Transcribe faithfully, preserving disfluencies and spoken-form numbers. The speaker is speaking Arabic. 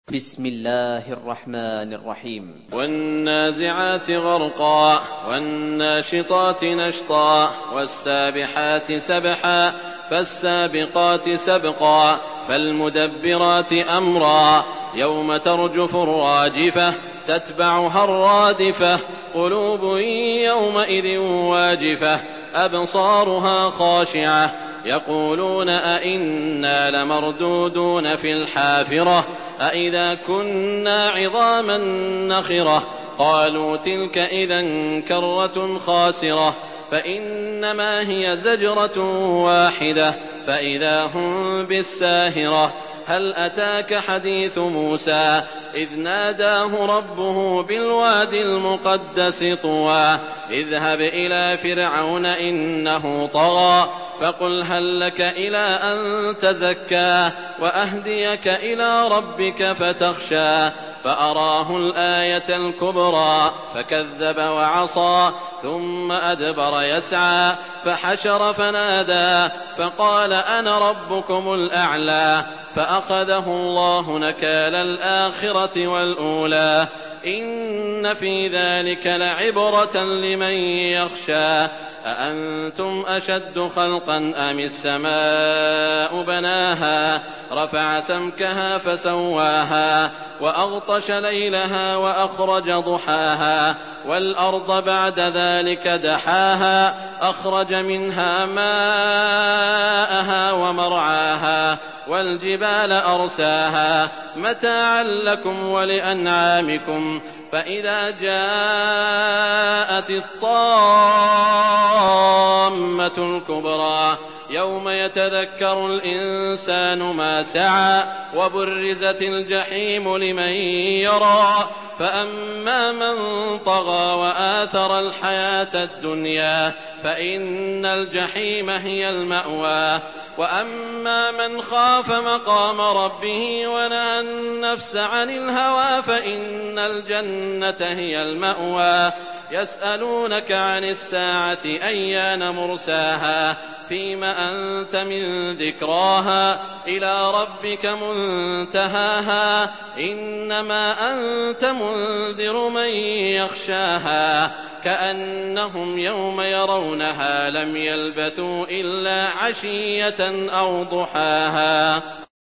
بسم الله الرحمن الرحيم. والنازعات غرقا والناشطات نشطا والسابحات سبحا فالسابقات سبقا فالمدبرات أمرا يوم ترجف الراجفة تتبعها الرادفة قلوب يومئذ واجفة أبصارها خاشعة يقولون أئنا لمردودون في الحافرة أئذا كنا عظاما نخرة قالوا تلك إذا كرة خاسرة فإنما هي زجرة واحدة فإذا هم بالساهرة هل أتاك حديث موسى إذ ناداه ربه بالواد المقدس طوى اذهب إلى فرعون إنه طغى فقل هل لك إلى أن تزكى وأهديك إلى ربك فتخشى فأراه الآية الكبرى فكذب وعصى ثم أدبر يسعى فحشر فنادى فقال أنا ربكم الأعلى فأخذه الله نكال الآخرة والأولى إن في ذلك لعبرة لمن يخشى أأنتم أشد خلقا أم السماء بناها رفع سمكها فسواها وأغطش ليلها وأخرج ضحاها والأرض بعد ذلك دحاها أخرج منها ماءها ومرعاها والجبال أرساها متاعا لكم ولأنعامكم فإذا جاءت الطامة الكبرى يوم يتذكر الإنسان ما سعى وبرزت الجحيم لمن يرى فأما من طغى وآثر الحياة الدنيا فإن الجحيم هي المأوى وأما من خاف مقام ربه ونهى النفس عن الهوى فإن الجنة هي المأوى يسألونك عن الساعة أيان مرساها فيم أنت من ذكراها إلى ربك منتهاها إنما أنت منذر من يخشاها كأنهم يوم يرونها لم يلبثوا إلا عشية أو ضحاها.